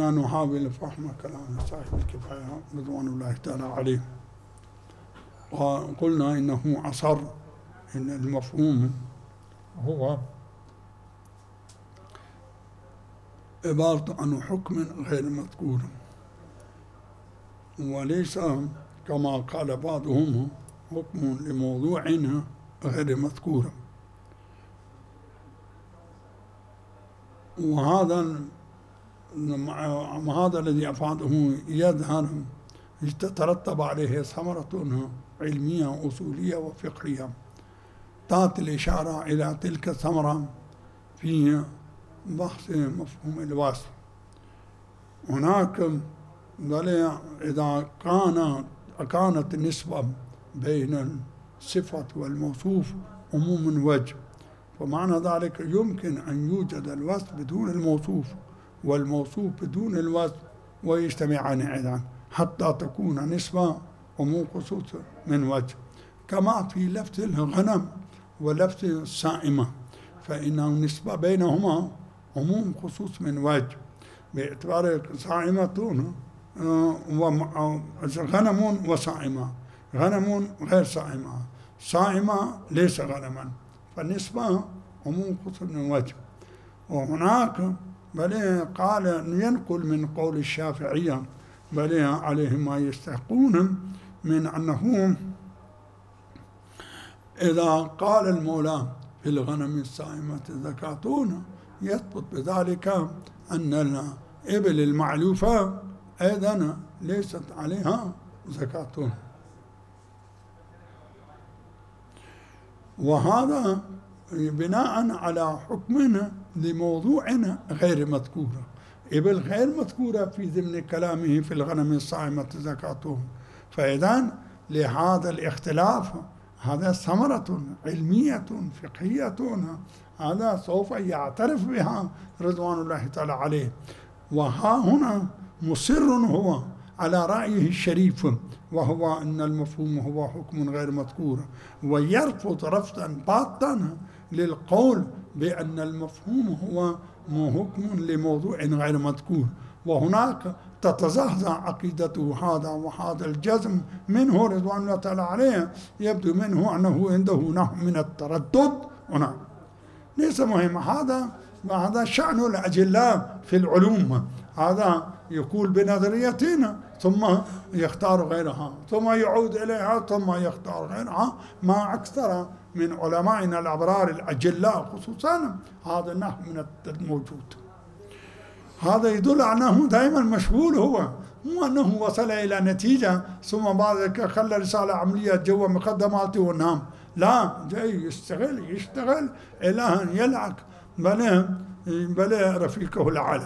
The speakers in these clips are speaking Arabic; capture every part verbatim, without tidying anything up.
كنا نحاول فهم كلام صاحب الكفاية رضوان الله تعالى عليه، وقلنا إنه أصر إن المفهوم هو عبارة عن حكم غير مذكور، وليس كما قال بعضهم حكم لموضوع غير مذكور. وهذا هذا الذي أفاده يظهر تترتب عليه ثمرة علمية أصولية وفقهية تعطي الإشارة إلى تلك الثمرة في بحث مفهوم الوصف. هناك إذا كان كانت النسبة بين الصفة والموصوف عموم وجه، فمعنى ذلك يمكن أن يوجد الوصف بدون الموصوف والموصوف بدون الوصف ويجتمعان أيضا حتى تكون نسبة عموم خصوص من وجه، كما في لفظ الغنم ولفظ الصائمة، فإنه نسبة بينهما عموم خصوص من وجه، باعتبار صائمة غنم وصائمة، غنم غير صائمة، صائمة ليس غنما، فالنسبة عموم خصوص من وجه. وهناك بل قال ينقل من قول الشافعية بل عليهم ما يستحقون من أنه إذا قال المولى في الغنم الصائمة زكاتون يثبت بذلك أن الإبل المعلوفة أيضا ليست عليها زكاتون، وهذا بناء على حكم لموضوع غير مذكور، إبل غير مذكورة في ضمن كلامه في الغنم الصائمة زكاتهم. فإذا لهذا الاختلاف هذا ثمرة علمية فقهية هذا سوف يعترف بها رضوان الله تعالى عليه. وها هنا مصر هو على رأيه الشريف، وهو أن المفهوم هو حكم غير مذكور، ويرفض رفضا باطنا للقول بأن المفهوم هو حكم لموضوع غير مذكور. وهناك تتزهزه عقيدته هذا، وهذا الجزم منه رضوان الله تعالى عليه يبدو منه أنه عنده نوع من التردد هنا، ليس مهم. هذا هذا شأن الأجلاء في العلوم، هذا يقول بنظريتنا ثم يختار غيرها ثم يعود إليها ثم يختار غيرها، ما أكثر من علمائنا الأبرار الأجلاء خصوصا هذا النحو من الموجود. هذا يدل على أنه دائما مشغول، هو مو أنه وصل إلى نتيجة ثم بعد ذلك خلى رسالة عملية جوا مقدماته ونام، لا، جاي يشتغل يشتغل إلى أن يلعق بل بل رفيقه الأعلى.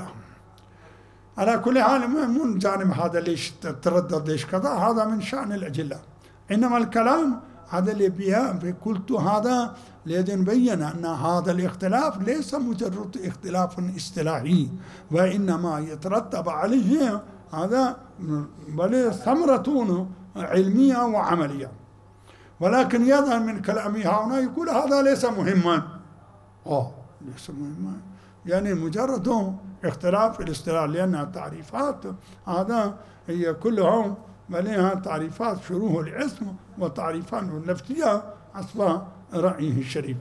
على كل حال من جانب هذا ليش تردد ليش كذا، هذا من شأن الأجلاء. إنما الكلام هذا اللي بيها قلت هذا لنبين أن هذا الاختلاف ليس مجرد اختلاف اصطلاحي، وإنما يترتب عليه هذا بل ثمرة علمية وعملية. ولكن يظهر من كلامه هنا يقول هذا ليس مهما، آه ليس مهما يعني مجرد اختلاف الاصطلاح، لأن التعريفات هذا هي كلها بلها تعريفات شروح الاسم وتعريفات اللفظية حسب رأيه الشريف.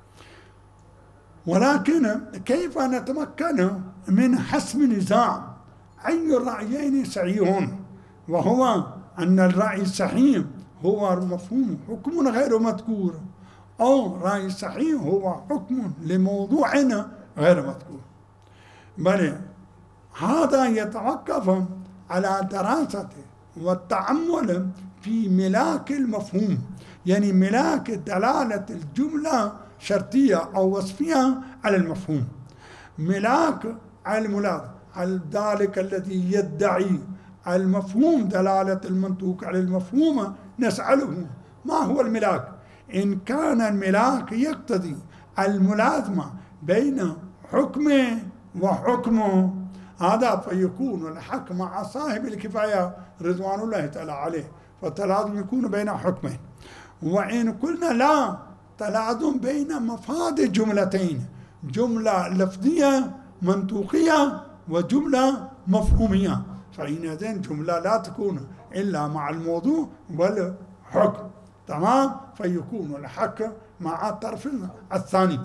ولكن كيف نتمكن من حسم نزاع أي الرأيين صحيح، وهو أن الرأي الصحيح هو مفهوم حكم غير مذكور، أو رأي صحيح هو حكم لموضوع غير مذكور. بل هذا يتوقف على دراسة والتأمل في ملاك المفهوم، يعني ملاك دلالة الجملة شرطية أو وصفية على المفهوم، ملاك الملاك ذلك الذي يدعي المفهوم دلالة المنطوق على المفهوم نسأله ما هو الملاك. إن كان الملاك يقتضي الملازمة بين حكمه وحكمه هذا فيكون الحق مع صاحب الكفاية رضوان الله تعالى عليه، فالتلازم يكون بين حكمين. وإن قلنا لا، تلازم بين مفاد جملتين، جملة لفظية منطوقية وجملة مفهومية، فحينئذ جملة لا تكون إلا مع الموضوع والحكم، تمام، فيكون الحق مع الطرف الثاني.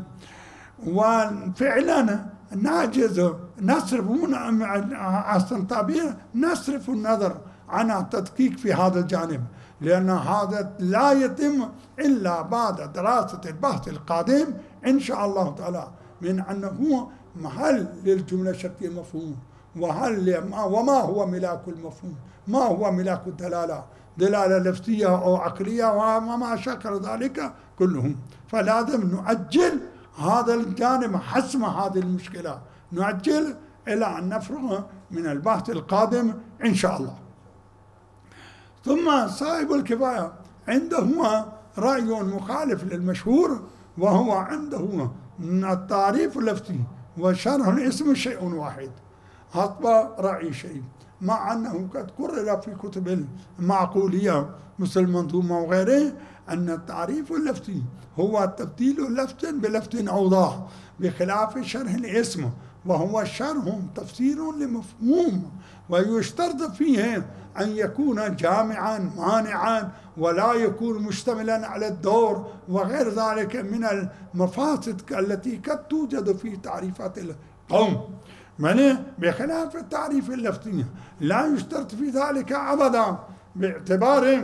وفعلا نعجز نصرف الطبيعي نصرف النظر عن التدقيق في هذا الجانب، لأن هذا لا يتم إلا بعد دراسة البحث القادم إن شاء الله تعالى، من أنه هل للجملة الشرطية مفهوم، وهل وما هو ملاك المفهوم، ما هو ملاك الدلالة، دلالة لفظية أو عقلية وما شكل ذلك كلهم. فلازم نؤجل هذا الجانب حسم هذه المشكلة، نؤجل إلى أن نفرغ من البحث القادم إن شاء الله. ثم صاحب الكفاية عنده رأي مخالف للمشهور، وهو عنده التعريف اللفظي وشرح الاسم شيء واحد، هذا رأي شيء، مع أنه قد قرر في كتب المعقولية مثل المنظومة وغيره أن التعريف اللفظي هو تبديل لفظ بلفظ أوضح، بخلاف شرح الاسم وهو شرح تفسير لمفهوم، ويشترط فيه أن يكون جامعا مانعا ولا يكون مشتملا على الدور وغير ذلك من المفاسد التي قد توجد في تعريفات القوم، بخلاف التعريف اللفظي لا يشترط في ذلك أبدا، باعتبار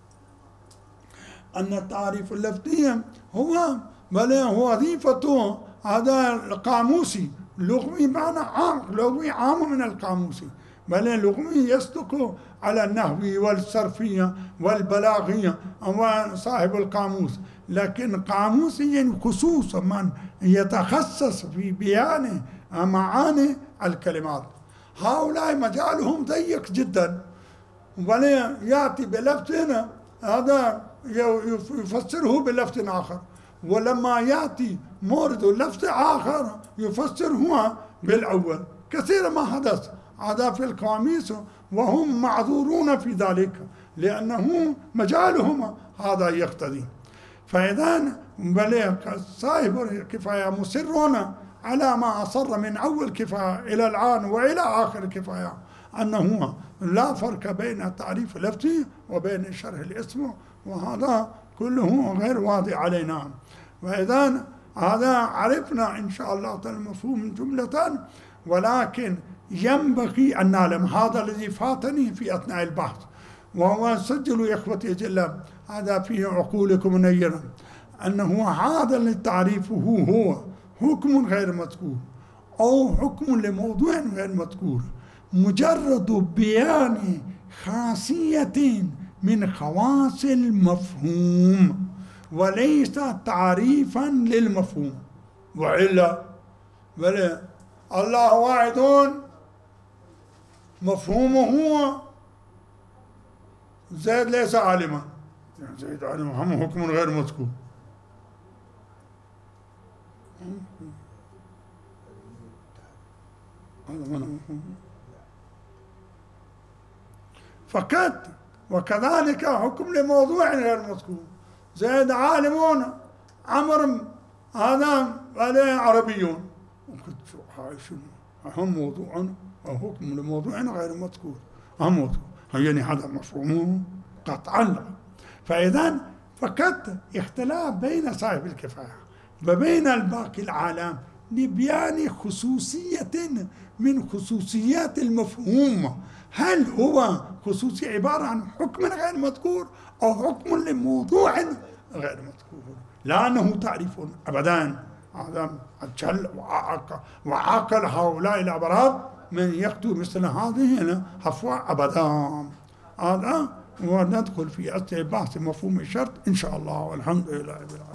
أن التعريف اللفظي هو بل هو وظيفته هذا القاموسي لغوي، معنى عام لغوي عام من القاموسي، بل اللغوي يصدق على النحوي والصرفية والبلاغية وصاحب القاموس، لكن قاموسيا خصوصا من يتخصص في بيان معاني الكلمات، هؤلاء مجالهم ضيق جدا، بل يأتي بلفظ هذا يفسره بلفظ آخر، ولما يأتي مورد لفظ آخر يفسر هو بالأول، كثيرا ما حدث هذا في القواميس، وهم معذورون في ذلك لأنه مجالهم هذا يقتضي. فإذا بل صاحب الكفاية مصرون على ما أصر من أول كفاية إلى الآن وإلى آخر كفاية، أنه لا فرق بين التعريف اللفظي وبين شرح الاسم، وهذا كله غير واضح علينا. وإذا هذا عرفنا إن شاء الله المفهوم جملة، ولكن ينبغي أن نعلم هذا الذي فاتني في أثناء البحث، وهو سجلوا يا إخوتي جل هذا في عقولكم نيرا، أنه هذا التعريف هو هو حكم غير مذكور أو حكم لموضوع غير مذكور، مجرد بيان خاصية من خواص المفهوم، وليس تعريفا للمفهوم. وإلا بل الله واحد مفهومه زيد ليس عالما، يعني زيد عالم هم حكم غير مذكور، فقط. وكذلك حكم لموضوع غير مذكور، زيد عالمون عمر هذا عربيون، هم موضوع وحكم لموضوع غير مذكور، هم موضوع يعني هذا مفهومه قطعا. فإذا فقط اختلاف بين صاحب الكفاية وبين الباقي العالم لبيان خصوصية من خصوصيات المفهوم، هل هو خصوصي عبارة عن حكم غير مذكور أو حكم لموضوع غير مذكور، لا أنه تعريف أبدا. هذا أجل وعقل هؤلاء الأبرار من يكتب مثل هذه هفوة أبدا. هذا وندخل في أصل بحث مفهوم الشرط إن شاء الله، والحمد لله.